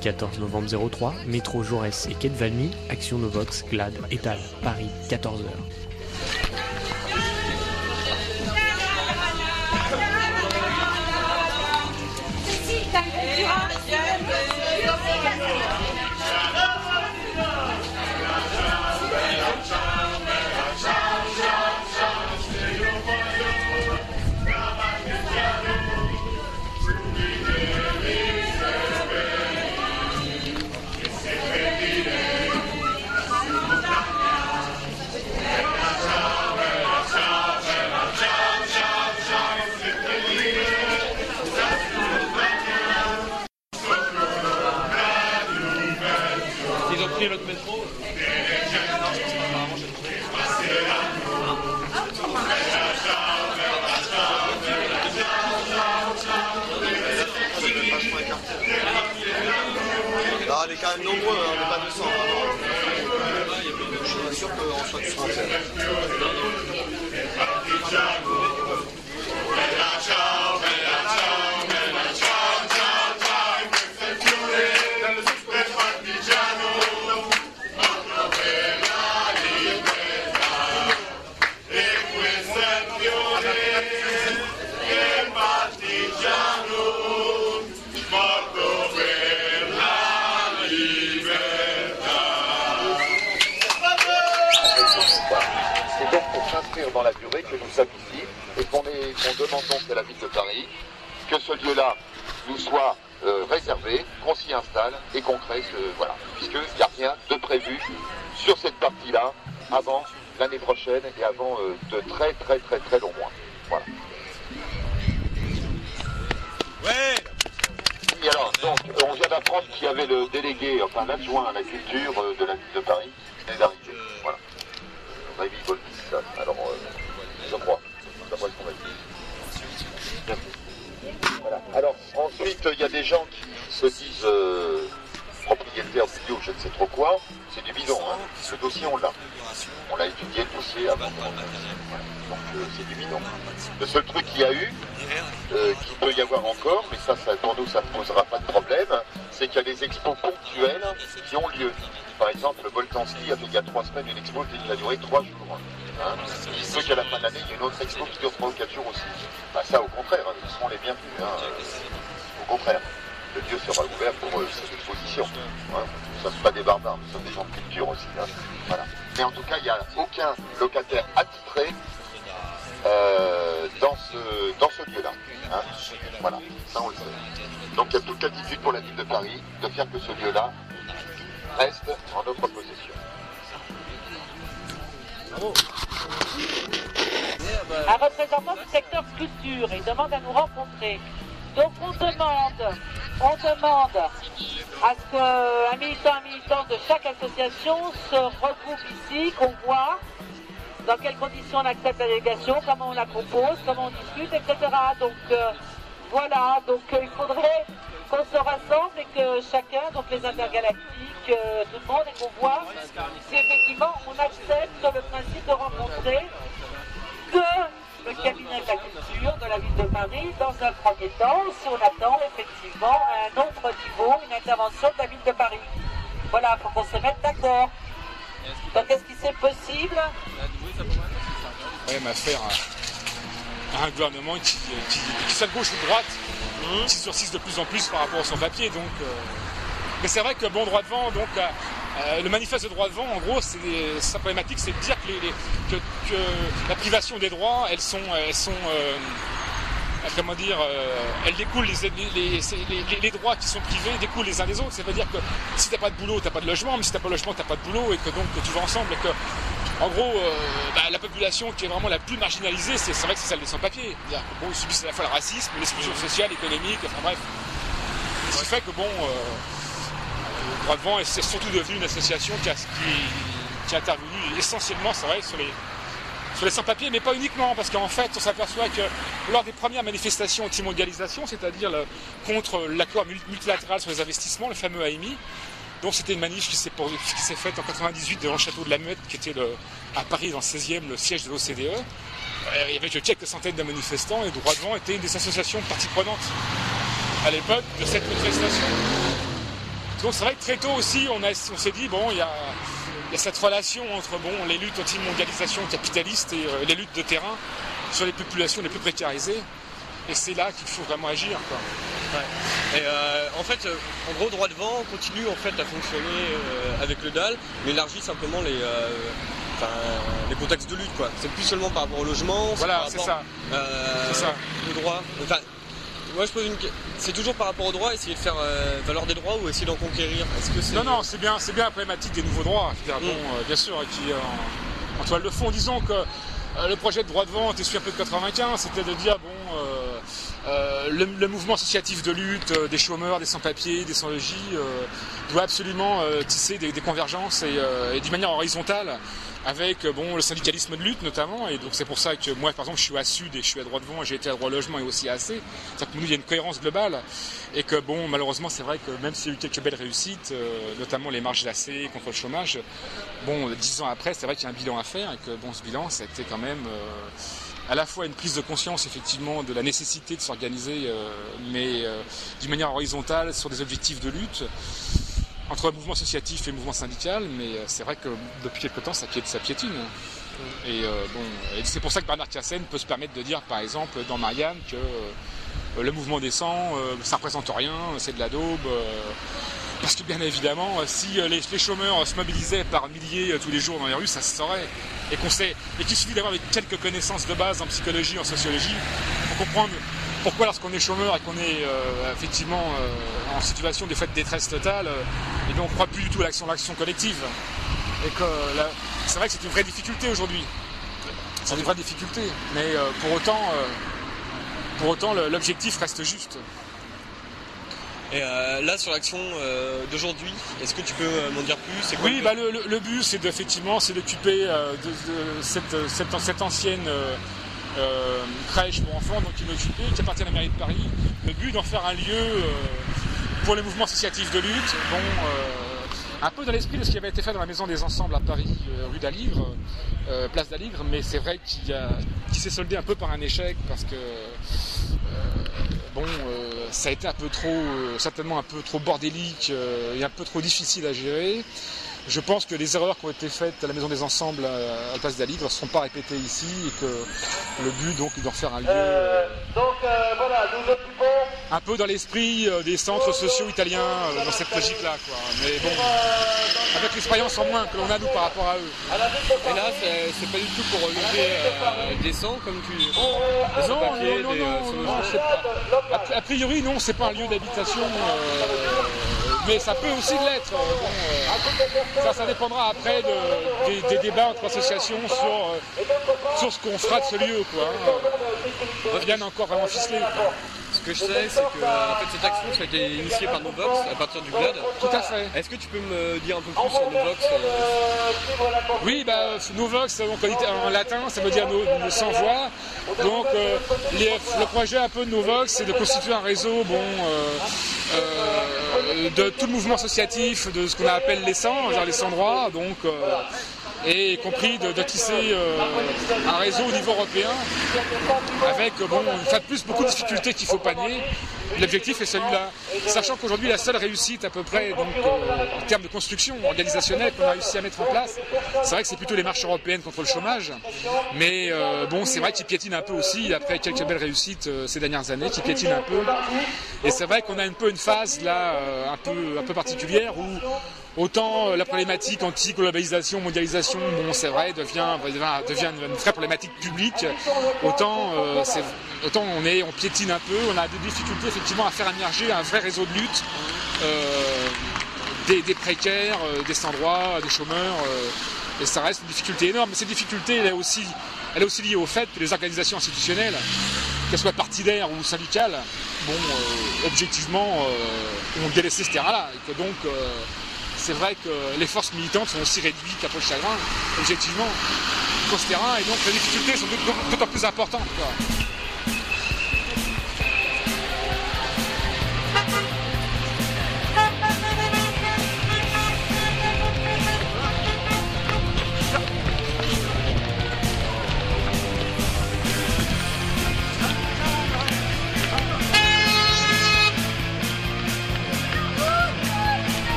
14 novembre 03, métro Jaurès et quai de Valmy, action Novox, Glad, Étal, Paris, 14h. Ils ont pris l'autre métro. Non, on est quand même nombreux, hein, on n'est pas 200. Je suis pas sûr qu'on soit tous français. C'est donc pour s'inscrire dans la durée que nous sommes ici et qu'on demande donc à la ville de Paris que ce lieu-là nous soit réservé, qu'on s'y installe et qu'on crée voilà, puisqu'il n'y a rien de prévu sur cette partie-là avant l'année prochaine et avant de très longs mois. Voilà. Ouais. Et alors, donc, on vient d'apprendre qu'il y avait le délégué, enfin l'adjoint à la culture de la ville de Paris qui venait d'arriver. Voilà. Rémi Boltis, alors, je crois. D'après ce qu'on m'a dit. Voilà. Alors, ensuite, il y a des gens qui se disent propriétaires du lieu, je ne sais trop quoi. C'est du bidon, hein. Le dossier, on l'a. On l'a étudié, le dossier, avant. Voilà. Donc, c'est du bidon. Le seul truc qu'il y a eu, qu'il peut y avoir encore, mais ça pour nous, ça ne posera pas de problème, c'est qu'il y a des expos ponctuelles qui ont lieu. Par exemple, le Boltanski a fait il y a 3 semaines une expo qui a duré 3 jours. Hein. Il se peut qu'à la fin de l'année, il y ait une autre expo qui dure 3 ou 4 jours aussi. Bah, ça, au contraire, ils seront les bienvenus. Hein. Au contraire, le lieu sera ouvert pour cette exposition. Hein. Nous ne sommes pas des barbares, nous sommes des gens de culture aussi. Hein. Voilà. Mais en tout cas, il n'y a aucun locataire attitré dans ce lieu-là. Hein. Voilà, ça on le sait. Donc il y a toute l'attitude pour la ville de Paris de faire que ce lieu-là reste en notre possession. Bravo. Un représentant du secteur culture, il demande à nous rencontrer. Donc on demande à ce qu'un militant de chaque association se regroupe ici, qu'on voit dans quelles conditions on accepte la délégation, comment on la compose, comment on discute, etc. Donc voilà, donc il faudrait qu'on se rassemble et que chacun, donc les intergalactiques, tout le monde, et qu'on voit si effectivement on accepte le principe de rencontrer que le cabinet de la culture de la ville de Paris dans un premier temps, si on attend effectivement à un autre niveau, une intervention de la ville de Paris. Voilà, il faut qu'on se mette d'accord. Donc est-ce que c'est possible? Même affaire à un gouvernement qui soit de gauche ou de droite, qui surcisse de plus en plus par rapport à son papier. Donc, mais c'est vrai que bon droit devant, donc le manifeste de droit devant, en gros, sa problématique, c'est de dire que la privation des droits, elles sont comment dire, elles découlent, les droits qui sont privés découlent les uns des autres. C'est-à-dire que si t'as pas de boulot, t'as pas de logement, mais si t'as pas de logement, t'as pas de boulot, et que donc que tu vas ensemble, et que en gros, la population qui est vraiment la plus marginalisée, c'est vrai que c'est celle des sans-papiers. Bon, ils subissent à la fois le racisme, l'exclusion sociale, économique, enfin bref. Ce qui fait que bon, le droit devant, c'est surtout devenu une association qui a intervenu essentiellement, c'est vrai, sur les sans-papiers, mais pas uniquement, parce qu'en fait, on s'aperçoit que lors des premières manifestations anti-mondialisation, c'est-à-dire contre l'accord multilatéral sur les investissements, le fameux AMI, donc c'était une manif qui s'est faite en 98 devant le château de la Muette, qui était à Paris, dans le 16e, le siège de l'OCDE. Il y avait quelques centaines de manifestants, et Droit devant était une des associations partie prenante à l'époque de cette manifestation. Donc c'est vrai que très tôt aussi, on s'est dit, bon, il y a cette relation entre les luttes anti-mondialisation capitaliste et les luttes de terrain sur les populations les plus précarisées. Et c'est là qu'il faut vraiment agir, quoi. Ouais. Et en fait, en gros, droit devant continue en fait à fonctionner avec le DAL, mais élargit simplement les contextes de lutte, quoi. C'est plus seulement par rapport au logement. Voilà, c'est ça. Le droit. Enfin, moi, je pose c'est toujours par rapport au droit, essayer de faire valoir des droits ou essayer d'en conquérir. Est-ce que c'est... Non, c'est bien la problématique des nouveaux droits. Bien sûr, qui en toile de fond, disons que le projet de droit devant était celui un peu de 95, c'était de dire le mouvement associatif de lutte des chômeurs, des sans-papiers, des sans-logis doit absolument tisser des convergences et d'une manière horizontale avec le syndicalisme de lutte notamment, et donc c'est pour ça que moi par exemple je suis à Sud et je suis à droit devant, j'ai été à droit logement et aussi à AC, c'est-à-dire que nous il y a une cohérence globale et que malheureusement c'est vrai que même s'il y a eu quelques belles réussites, notamment les marches d'AC contre le chômage, 10 ans après c'est vrai qu'il y a un bilan à faire et que ce bilan ça a été quand même à la fois une prise de conscience effectivement de la nécessité de s'organiser mais d'une manière horizontale sur des objectifs de lutte entre le mouvement associatif et le mouvement syndical, mais c'est vrai que depuis quelque temps ça piétine. Et c'est pour ça que Bernard Cassen peut se permettre de dire par exemple dans Marianne que le mouvement des 100 ça représente rien, c'est de la daube. Parce que bien évidemment, si les chômeurs se mobilisaient par milliers tous les jours dans les rues, ça se saurait. Et qu'il suffit d'avoir quelques connaissances de base en psychologie, en sociologie, pour comprendre pourquoi lorsqu'on est chômeur et qu'on est effectivement en situation des fois de détresse totale, et donc on ne croit plus du tout à l'action collective. Et que c'est vrai que c'est une vraie difficulté aujourd'hui. C'est une vraie difficulté. Mais pour autant l'objectif reste juste. Et là, sur l'action d'aujourd'hui, est-ce que tu peux m'en dire plus? C'est quoi le but, c'est d'occuper cette ancienne crèche pour enfants, donc inoccupée, qui appartient à la mairie de Paris. Le but d'en faire un lieu pour les mouvements associatifs de lutte, un peu dans l'esprit de ce qui avait été fait dans la Maison des Ensembles à Paris, rue d'Aligre, place d'Aligre, mais c'est vrai qui s'est soldé un peu par un échec, parce que ça a été certainement un peu trop bordélique et un peu trop difficile à gérer. Je pense que les erreurs qui ont été faites à la Maison des Ensembles à la place d'Aligre ne seront pas répétées ici et que le but donc est d'en faire un lieu nous occupons un peu dans l'esprit des centres sociaux italiens dans cette logique-là, quoi. Mais avec l'expérience en moins que l'on a nous par rapport à eux. Et là, c'est pas du tout pour lever des 100 comme tu dis. Non, a priori non, c'est pas un lieu d'habitation. Mais ça peut aussi l'être. Ça dépendra après des débats entre associations sur ce qu'on fera de ce lieu, quoi. Rien n'est encore vraiment ficelé. Ce que je sais, c'est que cette action ça a été initiée par Novox à partir du GLAD. Tout à fait. Est-ce que tu peux me dire un peu plus sur Novox Oui, Novox, donc, en latin, ça veut dire nos sans voix. Donc le projet un peu de Novox, c'est de constituer un réseau de tout le mouvement associatif, de ce qu'on appelle les 100, genre les sans droits, donc et y compris de tisser un réseau au niveau européen avec une fois de plus beaucoup de difficultés qu'il faut panier. L'objectif est celui-là, sachant qu'aujourd'hui la seule réussite à peu près en termes de construction organisationnelle qu'on a réussi à mettre en place, c'est vrai que c'est plutôt les marches européennes contre le chômage, mais c'est vrai qu'il piétine un peu aussi après quelques belles réussites ces dernières années, qui piétine un peu, et c'est vrai qu'on a un peu une phase là un peu particulière où autant la problématique anti-globalisation, mondialisation, c'est vrai, devient une vraie problématique publique, autant on piétine un peu, on a des difficultés effectivement à faire émerger un vrai réseau de lutte, des précaires, des sans-droits, des chômeurs, et ça reste une difficulté énorme. Mais cette difficulté, elle est aussi liée au fait que les organisations institutionnelles, qu'elles soient partidaires ou syndicales, objectivement, ont délaissé ce terrain-là, et que donc c'est vrai que les forces militantes sont aussi réduites qu'à peau de chagrin, objectivement, sur ce terrain, et donc les difficultés sont d'autant plus importantes, quoi.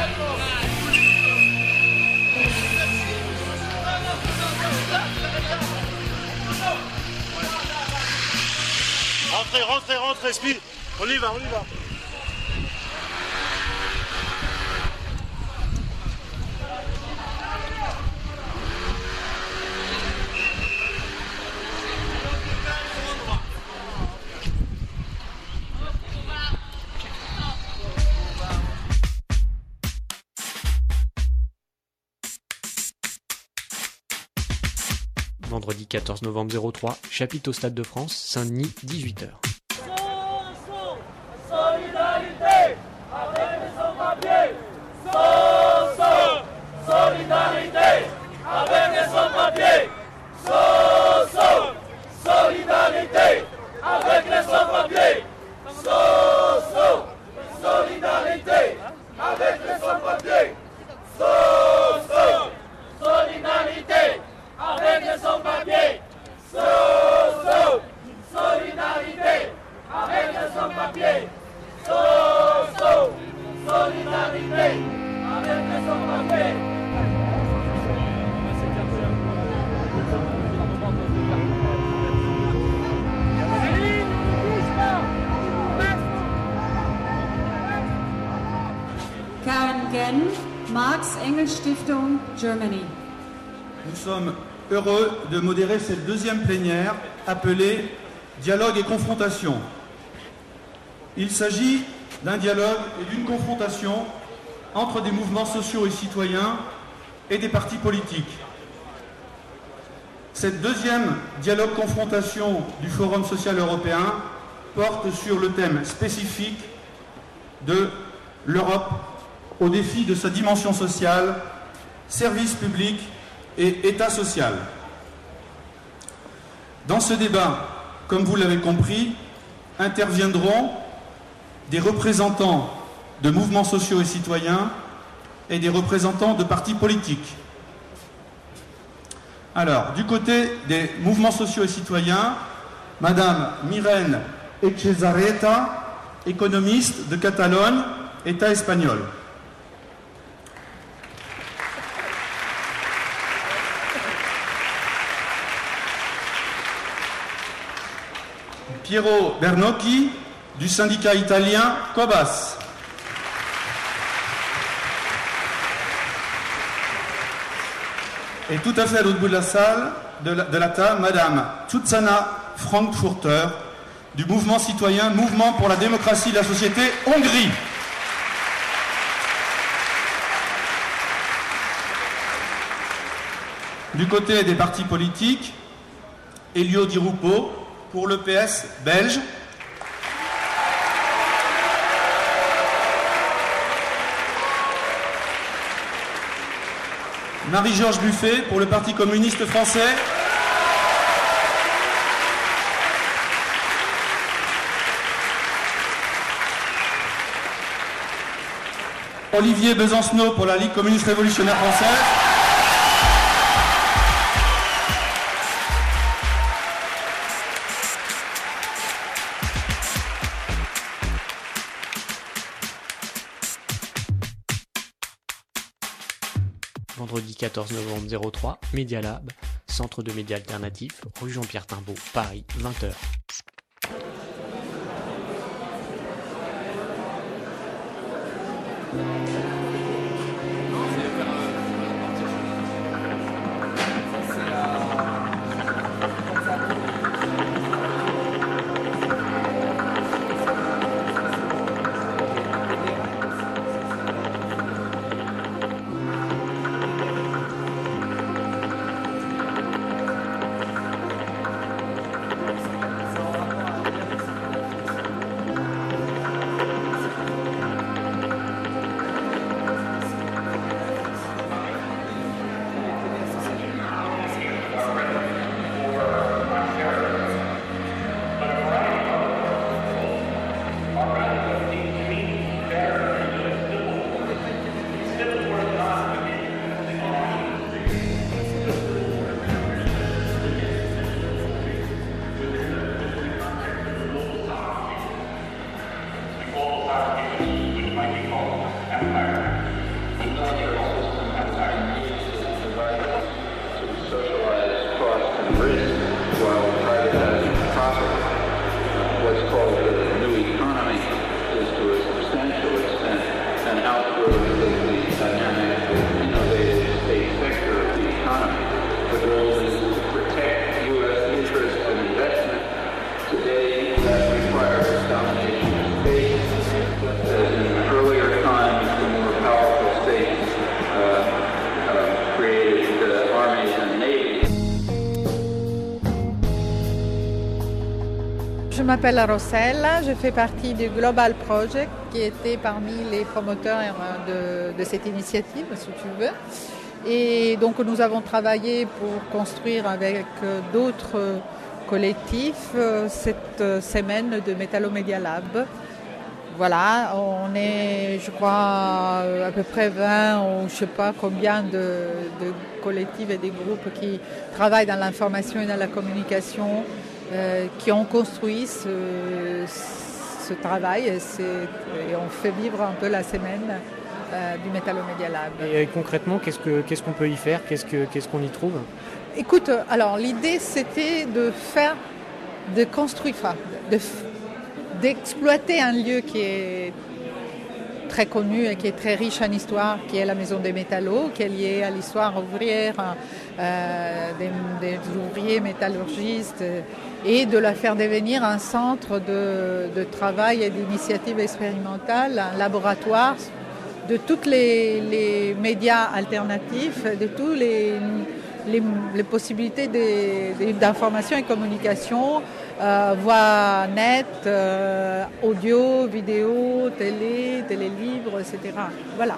Rentrez, speed. On y va. Vendredi 14 novembre 03, chapitre au Stade de France, Saint-Denis, 18h. Solidarité avec les sans-papiers. Solidarité avec les sans-papiers. Solidarité avec les sans-papiers. Solidarité avec les sans-papiers. Solidarité avec les sans-papiers. Solidarité avec les sans-papiers. Solidarité avec les sans-papiers. Karen Genn, Marx-Engels-Stiftung, Germany. Nous sommes heureux de modérer cette deuxième plénière appelée Dialogue et confrontation. Il s'agit d'un dialogue et d'une confrontation entre des mouvements sociaux et citoyens et des partis politiques. Cette deuxième dialogue-confrontation du Forum social européen porte sur le thème spécifique de l'Europe au défi de sa dimension sociale, service public et État social. Dans ce débat, comme vous l'avez compris, interviendront des représentants de mouvements sociaux et citoyens et des représentants de partis politiques. Alors, du côté des mouvements sociaux et citoyens, Madame Miren Etxezarreta, économiste de Catalogne, État espagnol. Piero Bernocchi, du syndicat italien Cobas. Et tout à fait à l'autre bout de la salle, de la table, Madame Zsuzsanna Frankfurter, du mouvement citoyen Mouvement pour la démocratie et la société Hongrie. Du côté des partis politiques, Elio Di Rupo, pour le PS belge. Marie-Georges Buffet, pour le Parti communiste français. Olivier Besancenot, pour la Ligue communiste révolutionnaire française. Vendredi 14 novembre 03, Media Lab, Centre de médias alternatifs, rue Jean-Pierre Timbaud, Paris, 20h. Je m'appelle Rossella, je fais partie du Global Project qui était parmi les promoteurs de cette initiative, si tu veux. Et donc nous avons travaillé pour construire avec d'autres collectifs cette semaine de Metallo Media Lab. Voilà, on est, je crois, à peu près 20 ou je ne sais pas combien de collectifs et des groupes qui travaillent dans l'information et dans la communication, qui ont construit ce travail et on fait vivre un peu la semaine du Metallo Media Lab. Et concrètement, qu'est-ce qu'on peut y faire? Qu'est-ce qu'on y trouve? Écoute, alors l'idée c'était d'exploiter un lieu qui est très connu et qui est très riche en histoire, qui est la Maison des Métallos, qui est liée à l'histoire ouvrière des ouvriers métallurgistes, et de la faire devenir un centre de travail et d'initiatives expérimentales, un laboratoire de tous les médias alternatifs, de toutes les possibilités d'information et communication, voix net, audio, vidéo, télélivres, etc. Voilà.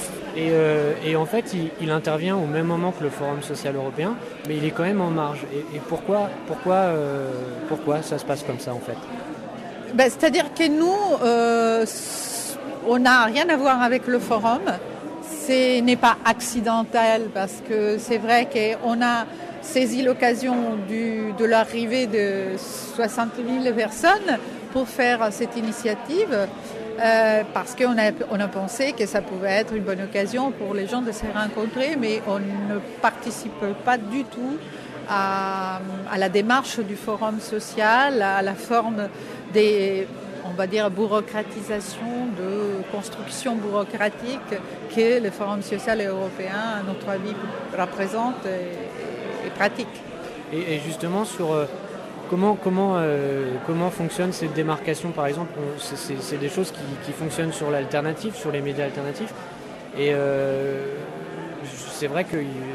Et en fait, il intervient au même moment que le Forum social européen, mais il est quand même en marge. Et pourquoi ça se passe comme ça en fait? C'est-à-dire que nous, on n'a rien à voir avec le Forum. Ce n'est pas accidentel parce que c'est vrai qu'on a saisi l'occasion de l'arrivée de 60 000 personnes pour faire cette initiative. Parce qu'on a pensé que ça pouvait être une bonne occasion pour les gens de se rencontrer, mais on ne participe pas du tout à la démarche du forum social, à la forme on va dire, bureaucratisation, de construction bureaucratique que le forum social européen, à notre avis, représente et pratique. Et justement, sur... Comment fonctionne cette démarcation, par exemple? C'est des choses qui fonctionnent sur l'alternative, sur les médias alternatifs. Et c'est vrai que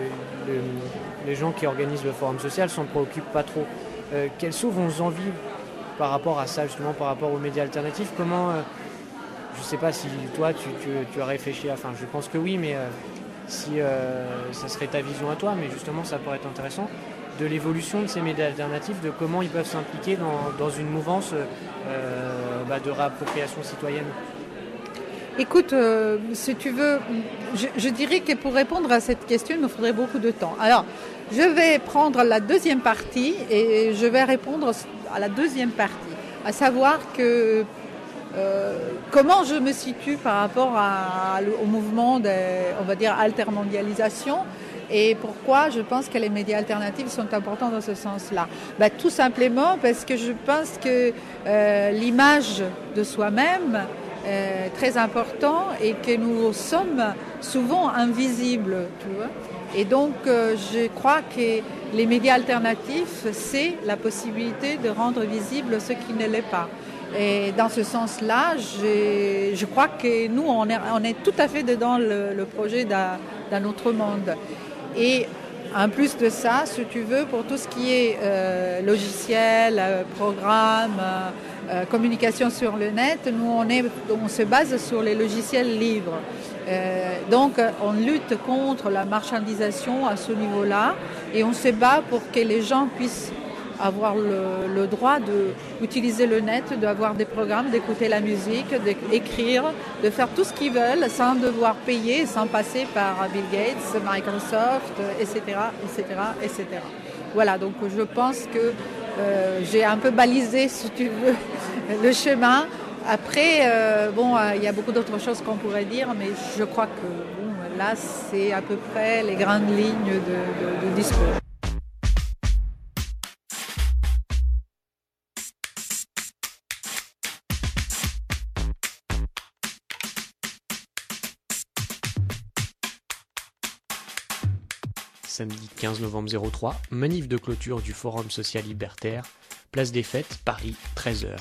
les gens qui organisent le forum social s'en préoccupent pas trop. Quelles sont vos envies par rapport à ça, justement, par rapport aux médias alternatifs? Comment, je ne sais pas si toi, tu as réfléchi à... Enfin, je pense que oui, mais si ça serait ta vision à toi, mais justement, ça pourrait être intéressant, de l'évolution de ces médias alternatifs, de comment ils peuvent s'impliquer dans une mouvance de réappropriation citoyenne. Écoute, si tu veux, je dirais que pour répondre à cette question, il me faudrait beaucoup de temps. Alors, je vais prendre la deuxième partie et je vais répondre à la deuxième partie, à savoir que comment je me situe par rapport au mouvement on va dire, altermondialisation. Et pourquoi je pense que les médias alternatifs sont importants dans ce sens-là? Tout simplement parce que je pense que l'image de soi-même est très importante et que nous sommes souvent invisibles. Tu vois? Et donc, je crois que les médias alternatifs, c'est la possibilité de rendre visible ce qui ne l'est pas. Et dans ce sens-là, je crois que nous, on est tout à fait dedans le projet d'un autre monde. Et en plus de ça, si tu veux, pour tout ce qui est logiciel, programme, communication sur le net, nous on se base sur les logiciels libres. Donc on lutte contre la marchandisation à ce niveau-là et on se bat pour que les gens puissent avoir le droit d'utiliser le net, d'avoir des programmes, d'écouter la musique, d'écrire, de faire tout ce qu'ils veulent sans devoir payer, sans passer par Bill Gates, Microsoft, etc., etc., etc. Voilà, donc je pense que j'ai un peu balisé, si tu veux, le chemin. Après, il y a beaucoup d'autres choses qu'on pourrait dire, mais je crois que Là, c'est à peu près les grandes lignes de discours. Samedi 15 novembre 03, manif de clôture du Forum social libertaire, place des Fêtes, Paris, 13h.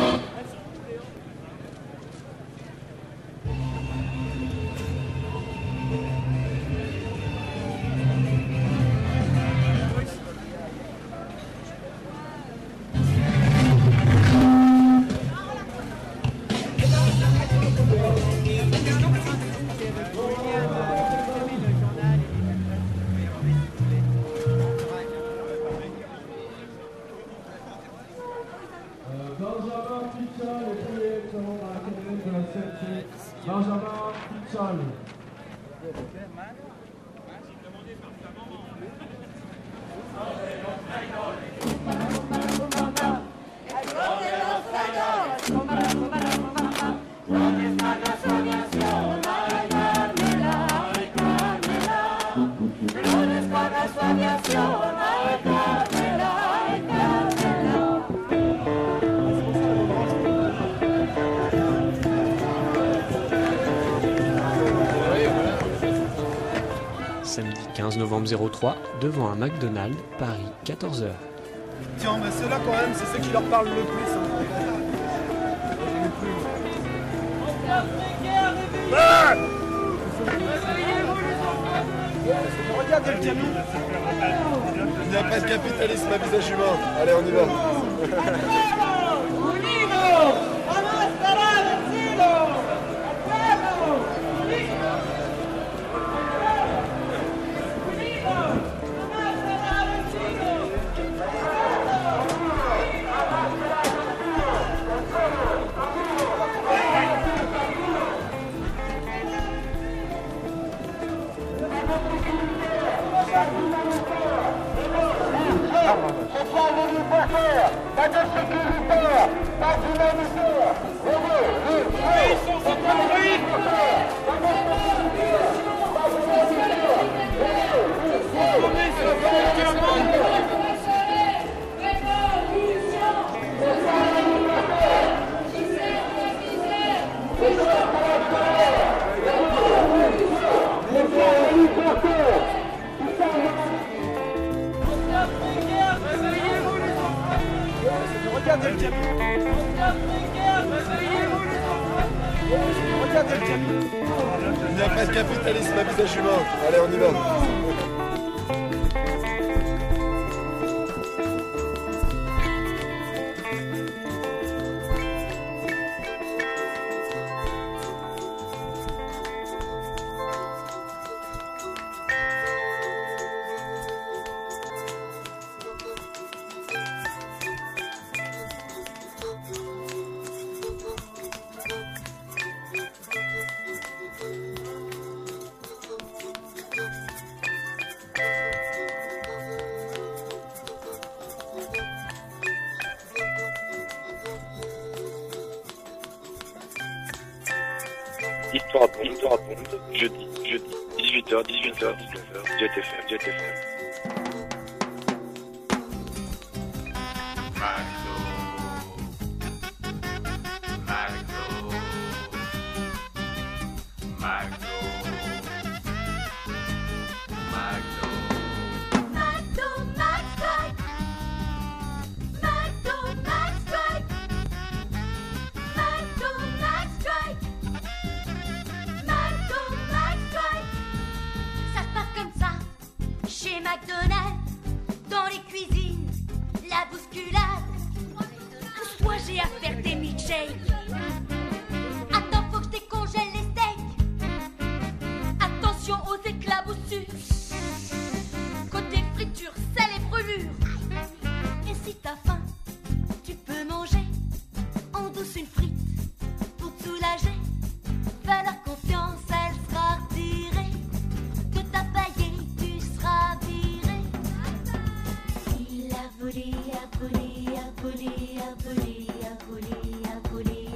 Samedi 15 novembre 03, devant un McDonald's, Paris, 14h. Tiens, mais ceux-là quand même, c'est ceux qui leur parlent le plus. Ah, regardez le camion. Il n'y a pas de capitalisme à visage humain. Allez, on y va. Pas de sécuritaire, pas d'humanitaire. Ils sont centrafriques. Regardez le camion. Regardez le camion. Il n'y a pas de capitalisme à visage humain. Allez, on y va. Histoire à Bonde, jeudi, 18h, JTFM. Aboli, aboli, aboli, aboli, aboli.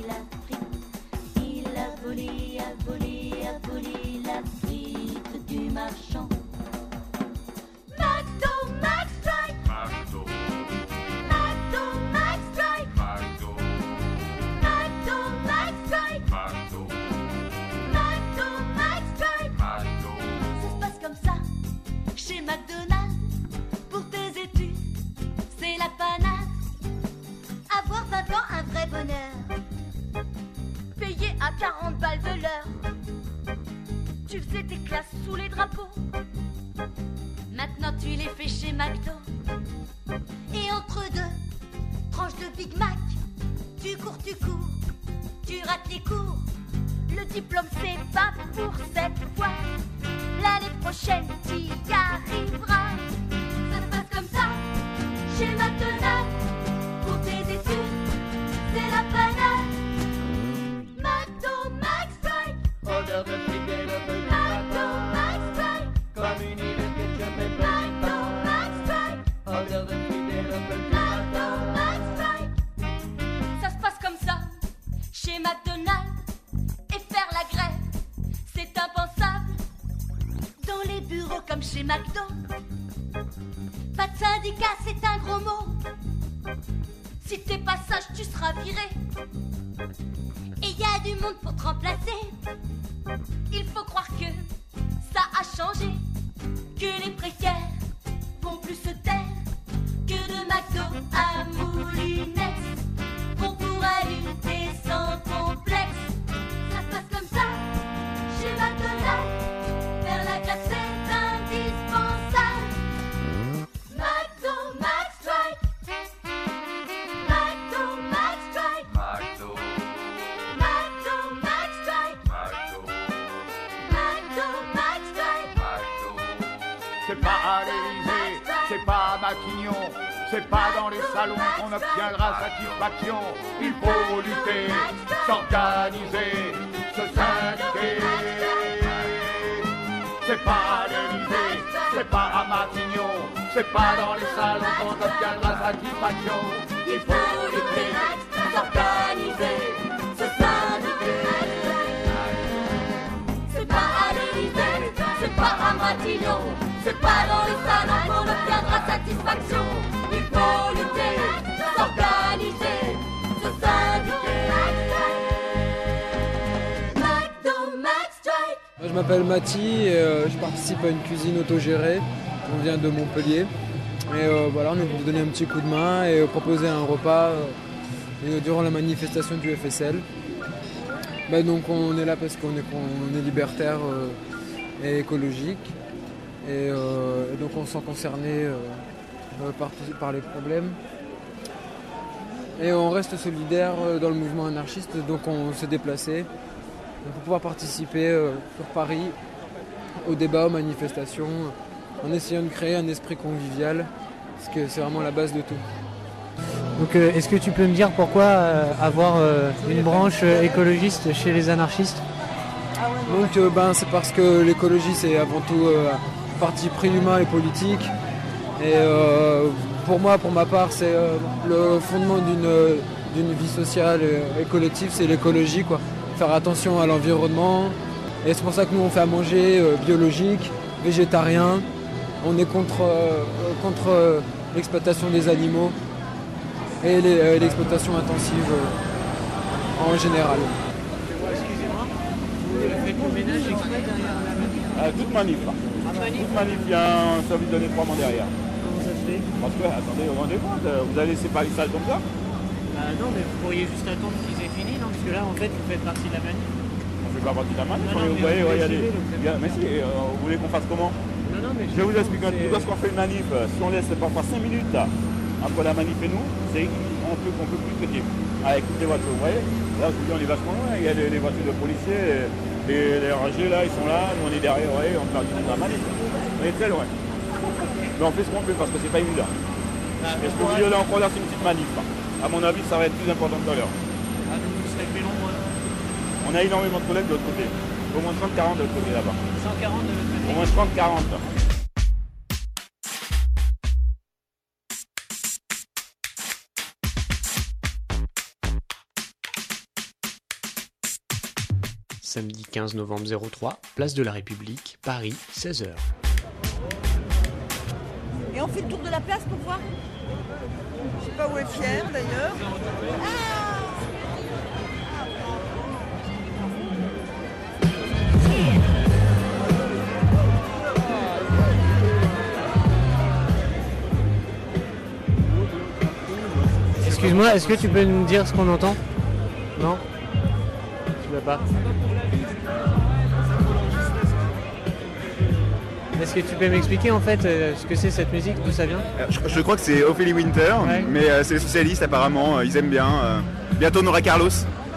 Tu faisais tes classes sous les drapeaux. Maintenant tu les fais chez McDo. Et entre deux tranches de Big Mac, tu cours, tu rates les cours. Le diplôme c'est pas pour cette fois. L'année prochaine tu y arriveras. Ça se passe comme ça chez McDonald's. Pour tes études c'est la panade. McDo, Max Strike. Order the ticket of the McDo, Max Strike. Comme une île ketchup et McDo, Max Strike. Order the ticket of the McDo, Max Strike. Ça se passe comme ça chez McDonald's. Et faire la grève, c'est impensable. Dans les bureaux comme chez McDo. Pas de syndicat, c'est un gros mot. Si t'es pas sage, tu seras viré. Et y a du monde pour te remplacer. Il faut croire que ça a changé. Que les précaires vont plus se taire. Que de McDo à Moulinex, on pourra lutter sans complexe. Ça se passe comme ça chez McDonald's. Faire la grève c'est indispensable. McDo, Max Strike. McDo, Max Strike. McDo. McDo, Max Strike. McDo. McDo, Max Strike. C'est pas à l'Élysée, c'est pas à Matignon, c'est pas dans les salons qu'on obtiendra satisfaction. Il faut lutter, s'organiser, se syndiquer. C'est pas à l'Élysée, c'est pas à Matignon, c'est pas dans les salons qu'on obtiendra satisfaction. Il faut lutter, s'organiser, se syndiquer. C'est pas à l'Élysée, c'est pas à Matignon, c'est pas dans les salons qu'on obtiendra satisfaction. Il faut lutter, s'organiser, se syndiquer. McDo, Max Strike. Je m'appelle Mathie et je participe à une cuisine autogérée. On vient de Montpellier. Et voilà, on est venu donner un petit coup de main et proposer un repas durant la manifestation du FSL. Donc on est là parce qu'on est libertaire et écologique. Et donc on se sent concerné par les problèmes. Et on reste solidaire dans le mouvement anarchiste, donc on s'est déplacé pour pouvoir participer sur Paris aux débats, aux manifestations, en essayant de créer un esprit convivial, parce que c'est vraiment la base de tout. Donc est-ce que tu peux me dire pourquoi avoir une branche écologiste chez les anarchistes ? Donc c'est parce que l'écologie c'est avant tout parti pris humain et politique. Et pour moi, pour ma part, c'est le fondement d'une vie sociale et collective, c'est l'écologie, quoi. Faire attention à l'environnement. Et c'est pour ça que nous on fait à manger biologique, végétarien. On est contre l'exploitation des animaux et l'exploitation intensive en général. Excusez-moi, vous faites le ménage exprès derrière la manif ? Toute manif là. Toute manif, il y a un service de nettoiement derrière. Comment ça se fait ? Parce que, attendez, vous vous rendez compte, vous allez laisser pas les salles comme ça ? Non, mais vous pourriez juste attendre qu'ils aient fini, non ? Parce que là, en fait, vous faites partie de la manif. On fait pas partie de la manif, Non, vous voyez, regardez. Mais si, mais vous voulez qu'on fasse comment ? Non, mais je vais vous expliquer un truc. Lorsqu'on fait une manif, si on laisse parfois 5 minutes là, entre la manif et nous, on peut plus traiter avec toutes les voitures. Vous voyez ? Là, je vous dis, on est vachement loin. Il y a les voitures de policiers, les rangés là, ils sont là, nous on est derrière, vous voyez, on fait la manif. On est très loin. Mais on fait ce qu'on peut parce que c'est pas évident. Est-ce que vous voulez là encore là, c'est une petite manif là. À mon avis, ça va être plus important tout à l'heure. Vous serez plus long, On a énormément de collègues de l'autre côté. Au moins 30-40 de l'autre côté là-bas. 140 de l'autre côté. Au moins 30-40. Samedi 15 novembre 03, place de la République, Paris, 16h. Et on fait le tour de la place pour voir. Je sais pas où est Pierre d'ailleurs. Excuse-moi, est-ce que tu peux nous dire ce qu'on entend ? Non ? Tu veux pas ? Est-ce que tu peux m'expliquer en fait ce que c'est cette musique, d'où ça vient? Je crois que c'est Ophélie Winter, mais c'est les socialistes apparemment, ils aiment bien. Bientôt on aura Carlos.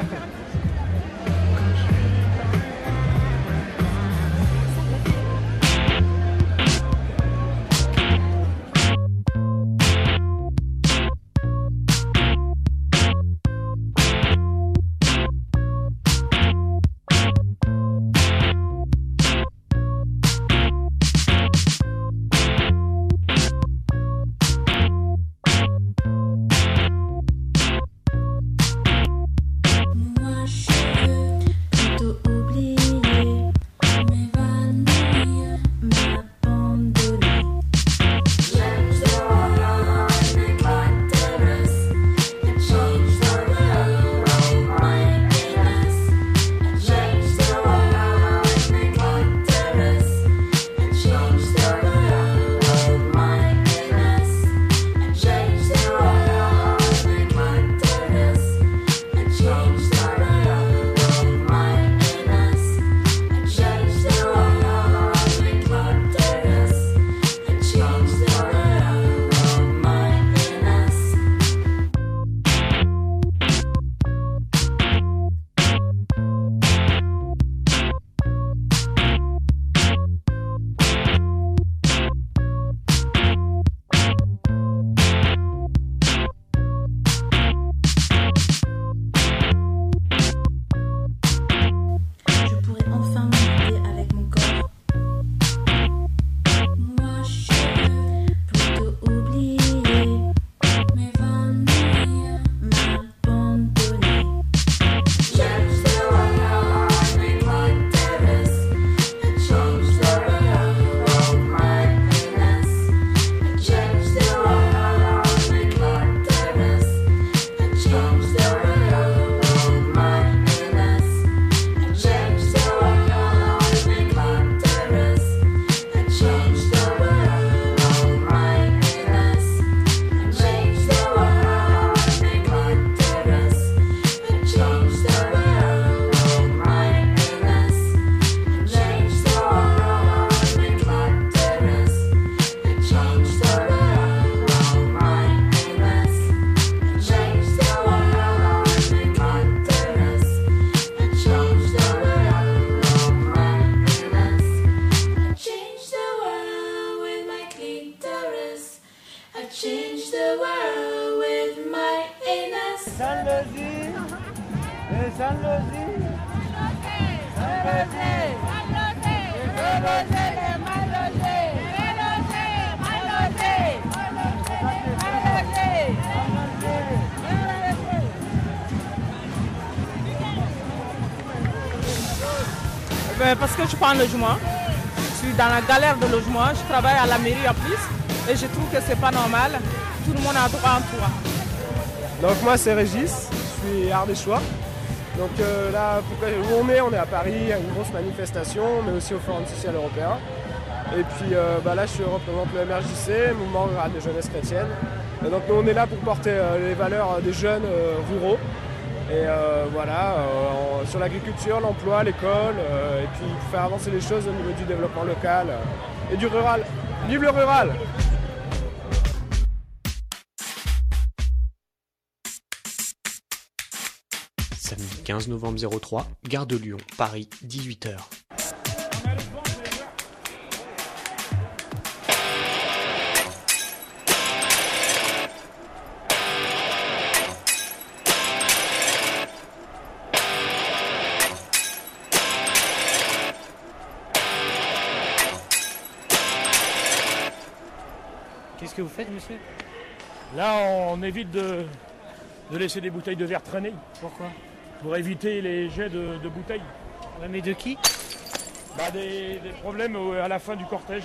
Parce que je prends un logement, je suis dans la galère de logement, je travaille à la mairie en plus et je trouve que c'est pas normal, tout le monde a droit en toit. Donc moi c'est Régis, je suis ardéchois. Donc là où on est à Paris, à une grosse manifestation, mais aussi au Forum social européen. Et puis là je représente le MRJC, Mouvement rural de jeunesse chrétienne. Et donc nous on est là pour porter les valeurs des jeunes ruraux. Et sur l'agriculture, l'emploi, l'école, et puis faire avancer les choses au niveau du développement local et du rural. Vive le rural! Samedi 15 novembre 03, gare de Lyon, Paris, 18h. Qu'est-ce que vous faites, monsieur? Là, on évite de laisser des bouteilles de verre traîner. Pourquoi? Pour éviter les jets de bouteilles. Ouais, mais de qui? Des problèmes à la fin du cortège.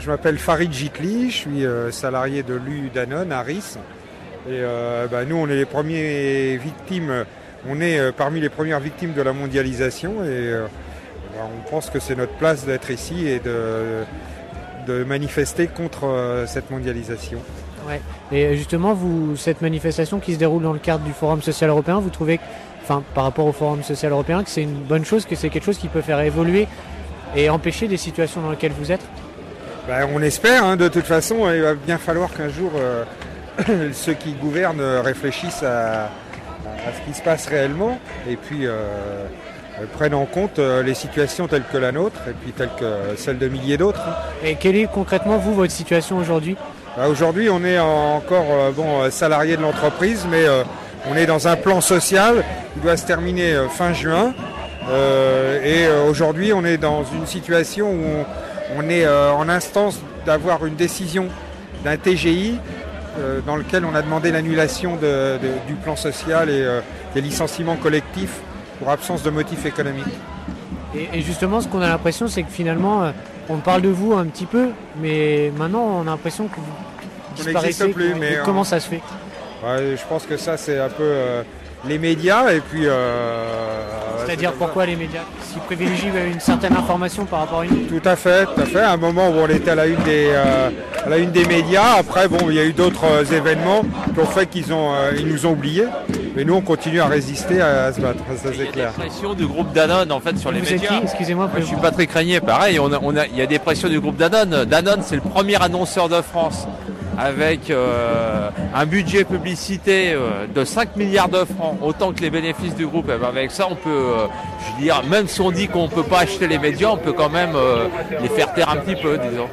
je m'appelle Farid Jitli, je suis salarié de l'U Danone à Ris. Et nous, on est les premières victimes, parmi les premières victimes de la mondialisation. Et on pense que c'est notre place d'être ici et de manifester contre cette mondialisation. Ouais. Et justement, cette manifestation qui se déroule dans le cadre du Forum social européen, vous trouvez, par rapport au Forum social européen, que c'est une bonne chose, que c'est quelque chose qui peut faire évoluer et empêcher des situations dans lesquelles vous êtes? On espère, de toute façon, il va bien falloir qu'un jour ceux qui gouvernent réfléchissent à ce qui se passe réellement et puis prennent en compte les situations telles que la nôtre et puis telles que celles de milliers d'autres. Et quelle est concrètement, votre situation aujourd'hui? Aujourd'hui, on est encore salarié de l'entreprise, mais on est dans un plan social qui doit se terminer fin juin. Et aujourd'hui, on est dans une situation où on est en instance d'avoir une décision d'un TGI dans lequel on a demandé l'annulation du plan social et des licenciements collectifs pour absence de motifs économiques. Et justement, ce qu'on a l'impression, c'est que finalement, on parle de vous un petit peu, mais maintenant, on a l'impression que vous disparaissez. Plus, mais comment ça se fait? Je pense que ça, c'est un peu les médias et puis... C'est-à-dire pourquoi les médias? S'ils privilégient une certaine information par rapport à une... Tout à fait. À un moment où on était à la une des médias, après, il y a eu d'autres événements qui ont fait qu'ils nous ont oubliés. Mais nous, on continue à résister, à se battre, ça c'est clair. Il y a des pressions du groupe Danone, en fait, sur les médias. Excusez-moi. Moi, je suis Patrick Régnier, pareil. Il y a des pressions du groupe Danone. Danone, c'est le premier annonceur de France, avec un budget publicité de 5 milliards de francs, autant que les bénéfices du groupe. Avec ça, on peut, même si on dit qu'on ne peut pas acheter les médias, on peut quand même les faire taire un petit peu, disons.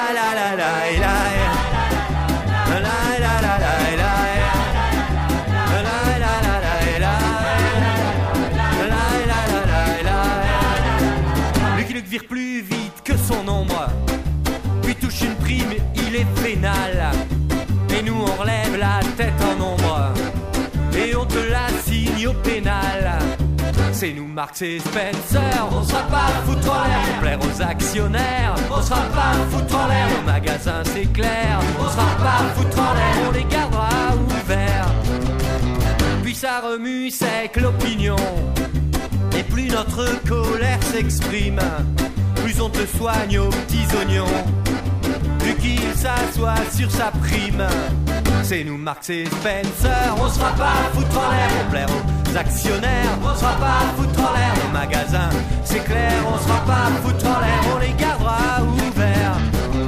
Luc vire plus vite que son ombre, puis touche une prime, il est vénal. Et nous on relève la tête en ombre, et on te la signe au pénal. C'est nous Marx et Spencer, on sera pas foutre en l'air pour plaire aux actionnaires. On sera pas foutre en l'air, nos magasins c'est clair. On sera pas foutre en l'air, on les gardera ouverts. Puis ça remue sec l'opinion, et plus notre colère s'exprime, plus on te soigne aux petits oignons, plus qu'il s'assoit sur sa prime. C'est nous Marx et Spencer, on sera pas foutre en l'air pour plaire aux actionnaires. On sera pas foutre en l'air, nos magasins c'est clair. On sera pas foutre en l'air, on les gardera ouverts.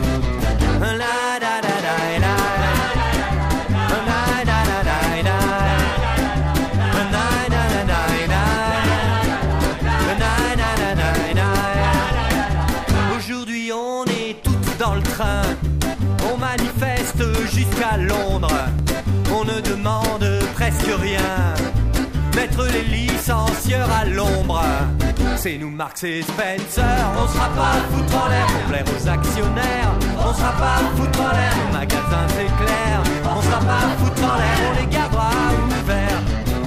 Aujourd'hui on est toutes dans le train, on manifeste jusqu'à Londres, on ne demande presque rien, mettre les licencieurs à l'ombre. C'est nous Marx et Spencer, on sera pas foutre en l'air pour plaire aux actionnaires. On sera pas foutre en l'air, nos magasins c'est clair. On sera pas foutre en l'air, on les gardera ouverts.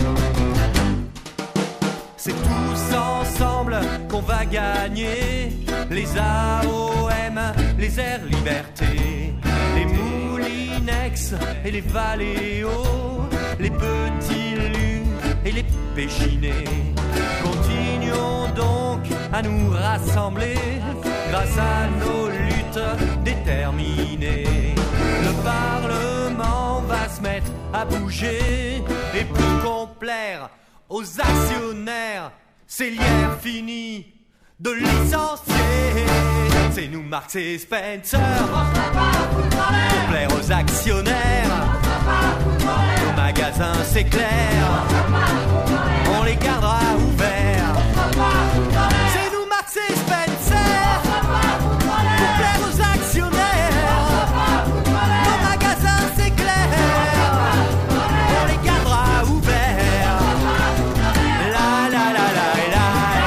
C'est tous ensemble qu'on va gagner les AOM, les Air Liberté, les Moulinex et les Valéo, les petits lus et les péchinés. Continuons donc à nous rassembler grâce à nos luttes déterminées. Le Parlement va se mettre à bouger, et pour complaire aux actionnaires, c'est l'hier fini de licencier. C'est nous Marx et Spencer, pour plaire aux actionnaires. Nos magasins c'est clair, on les gardera ouverts. C'est nous Marx et Spencer, pour plaire aux actionnaires. Nos magasins c'est clair, on les gardera ouverts. La la la la la,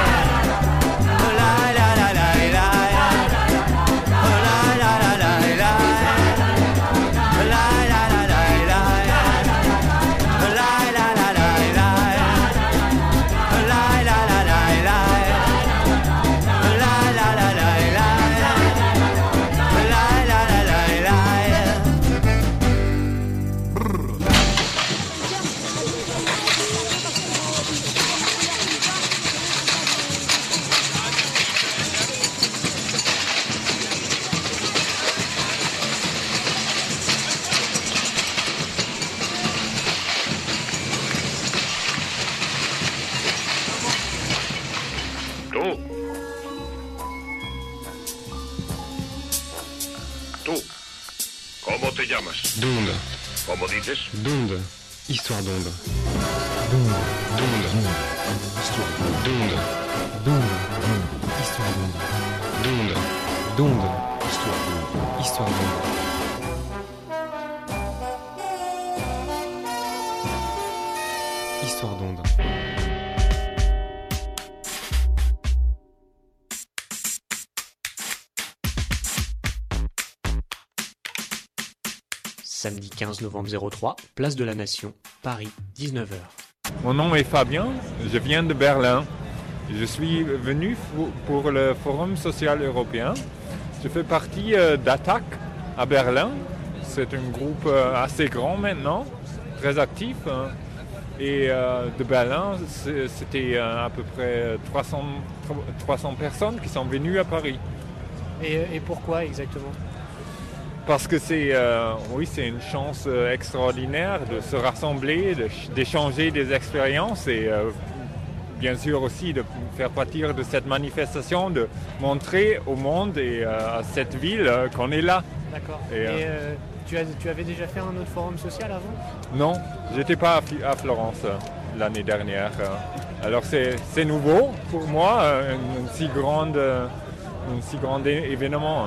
la la la la la, la la la la la, la la la la la, la la Donde. Como dices? Donde. Histoire d'onde. Donde. Donde. Histoire d'onde. Donde. Donde. Histoire d'onde. Donde. Donde. Histoire d'onde. Histoire d'onde. Histoire d'onde. Samedi 15 novembre 03, place de la Nation, Paris, 19h. Mon nom est Fabien, je viens de Berlin. Je suis venu pour le Forum social européen. Je fais partie d'Attac à Berlin. C'est un groupe assez grand maintenant, très actif. Et de Berlin, c'était à peu près 300 personnes qui sont venues à Paris. Et pourquoi exactement ? Parce que c'est une chance extraordinaire de se rassembler, d'échanger des expériences et bien sûr aussi de faire partir de cette manifestation, de montrer au monde et à cette ville qu'on est là. D'accord. Et tu avais déjà fait un autre forum social avant ? Non, j'étais pas à Florence l'année dernière. Alors c'est nouveau pour moi, un si grand événement.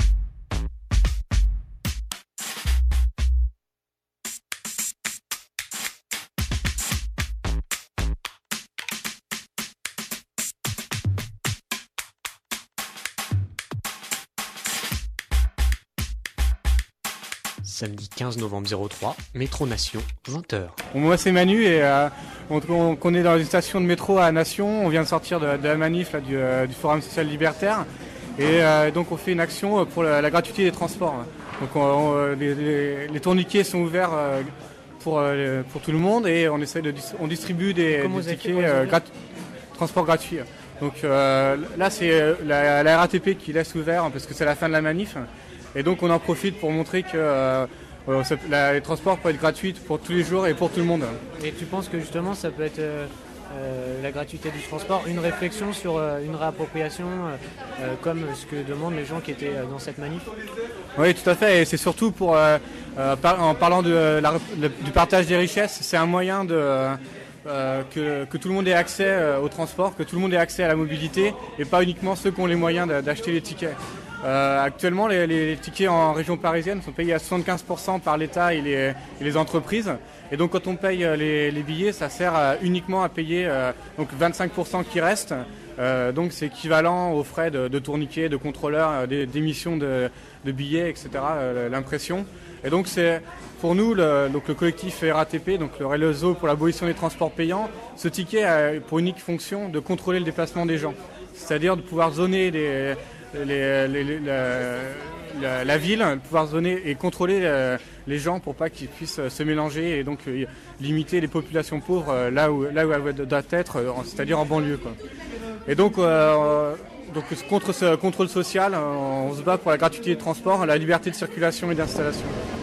Samedi 15 novembre 03, Métro Nation, 20h. Bon, moi c'est Manu et on est dans une station de métro à Nation. On vient de sortir de la manif là, du Forum social libertaire et donc on fait une action pour la gratuité des transports. Donc les tourniquets sont ouverts pour tout le monde et on distribue des tickets transport gratuit. Donc là c'est la RATP qui laisse ouvert parce que c'est la fin de la manif. Et donc on en profite pour montrer que les transports peuvent être gratuits pour tous les jours et pour tout le monde. Et tu penses que justement ça peut être la gratuité du transport, une réflexion sur une réappropriation comme ce que demandent les gens qui étaient dans cette manif ? Oui, tout à fait. Et c'est surtout en parlant du partage des richesses, c'est un moyen que tout le monde ait accès au transport, que tout le monde ait accès à la mobilité et pas uniquement ceux qui ont les moyens d'acheter les tickets. Actuellement, les tickets en région parisienne sont payés à 75% par l'État et les entreprises. Et donc quand on paye les billets, ça sert uniquement à payer donc 25% qui restent. Donc c'est équivalent aux frais de tourniquets, de contrôleurs, d'émissions de billets, etc., l'impression. Et donc c'est pour nous, le collectif RATP, donc le réseau pour l'abolition des transports payants, ce ticket a pour unique fonction de contrôler le déplacement des gens. C'est-à-dire de pouvoir zoner la ville, pouvoir zoner et contrôler les gens pour pas qu'ils puissent se mélanger et donc limiter les populations pauvres là où elles doivent être, c'est-à-dire en banlieue, quoi. Et donc contre ce contrôle social, on se bat pour la gratuité des transports, la liberté de circulation et d'installation.